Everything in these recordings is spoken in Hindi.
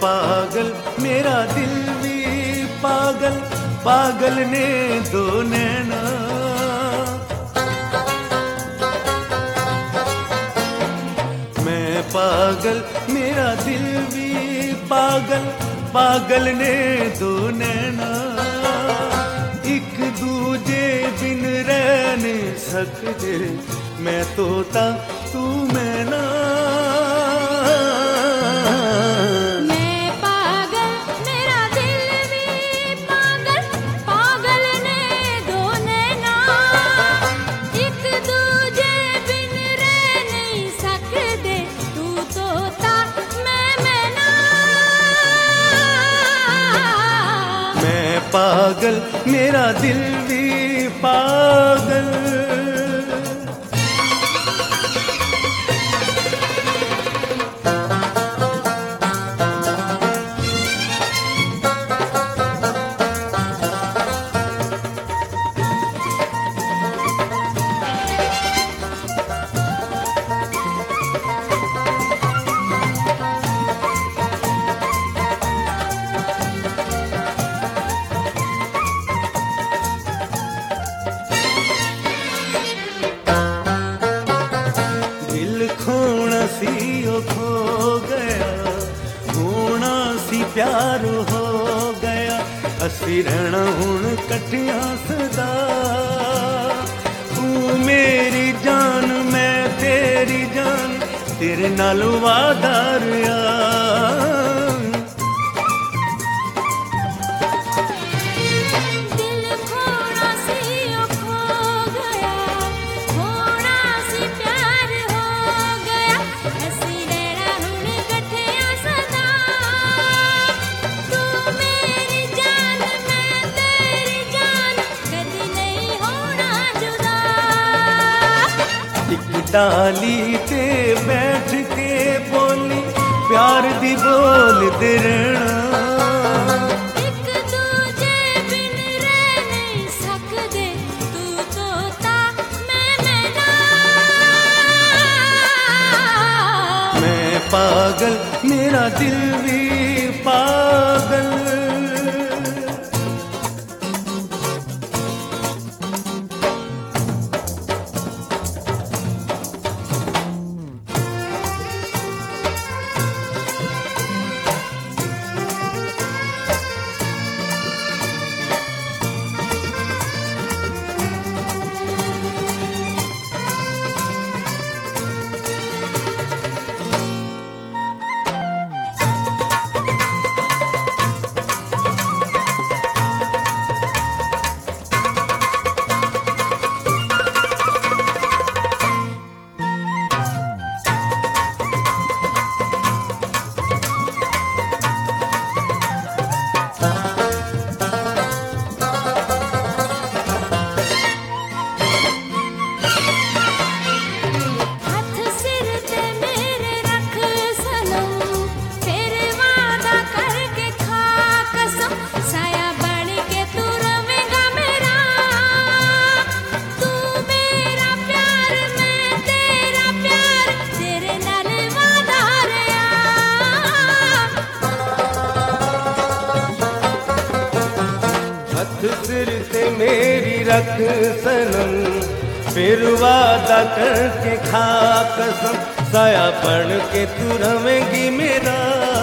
पागल मेरा दिल भी पागल, पागल ने दो नैना। मैं पागल मेरा दिल भी पागल, पागल ने दो नैना। एक दूजे बिन रह नहीं सकते, मैं तोता तू मैना। मैं पागल मेरा दिल भी पागल, पागल ने दो नैना। एक दूजे बिन रह नहीं सकते, तू तोता मैं मैना। मैं पागल मेरा दिल भी पागल। खोना सी ओ खो गया, होना सी प्यार हो गया। असी रहना हुण कठिया सदा, तू मेरी जान मैं तेरी जान, तेरे नाल वादा रहा। डाली ते बैठ के बोली प्यार दी बोल दे रहना। एक दूजे बिन रह नहीं सकते, तू तोता मैं मैना। मैं पागल मेरा दिल भी पागल। सिर से मेरी रख सनम, फिर वादा करके खा कसम। साया बन के तू रवेंगी मेरा,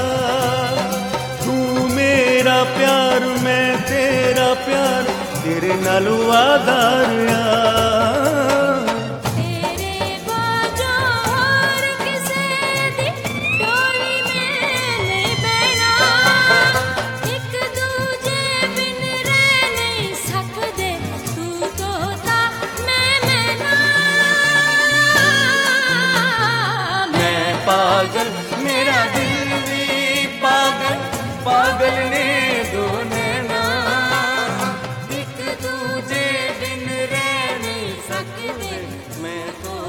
तू मेरा प्यार मैं तेरा प्यार, तेरे नाल वादा रहा। पागल मेरा दिल भी पागल, पागल ने दो नैना। एक दूजे बिन रह नहीं सकते, मैं तो